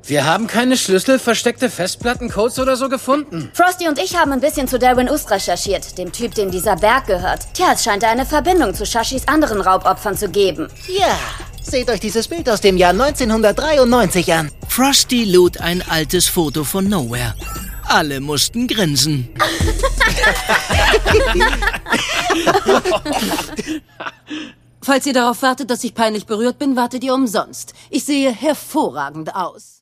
Wir haben keine Schlüssel, versteckte Festplatten, Codes oder so gefunden. Frosty und ich haben ein bisschen zu Darwin Ust recherchiert, dem Typ, dem dieser Berg gehört. Tja, es scheint eine Verbindung zu Shashis anderen Raubopfern zu geben. Ja, seht euch dieses Bild aus dem Jahr 1993 an. Frosty lud ein altes Foto von Nowhere. Alle mussten grinsen. Falls ihr darauf wartet, dass ich peinlich berührt bin, wartet ihr umsonst. Ich sehe hervorragend aus.